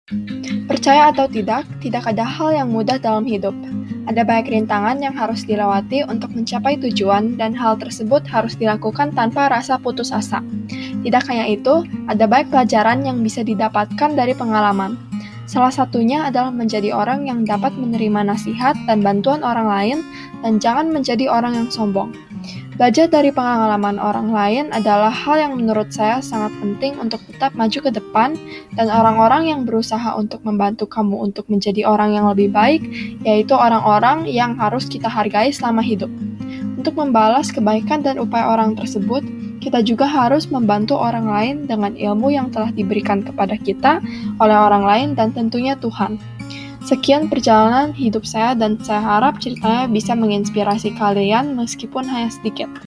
Percaya atau tidak ada hal yang mudah dalam hidup. Ada banyak rintangan yang harus dilewati untuk mencapai tujuan, dan hal tersebut harus dilakukan tanpa rasa putus asa. Tidak hanya itu, ada banyak pelajaran yang bisa didapatkan dari pengalaman. Salah satunya adalah menjadi orang yang dapat menerima nasihat dan bantuan orang lain, dan jangan menjadi orang yang sombong. Belajar dari pengalaman orang lain adalah hal yang menurut saya sangat penting untuk tetap maju ke depan, dan orang-orang yang berusaha untuk membantu kamu untuk menjadi orang yang lebih baik, yaitu orang-orang yang harus kita hargai selama hidup. Untuk membalas kebaikan dan upaya orang tersebut, kita juga harus membantu orang lain dengan ilmu yang telah diberikan kepada kita oleh orang lain dan tentunya Tuhan. Sekian perjalanan hidup saya, dan saya harap ceritanya bisa menginspirasi kalian meskipun hanya sedikit.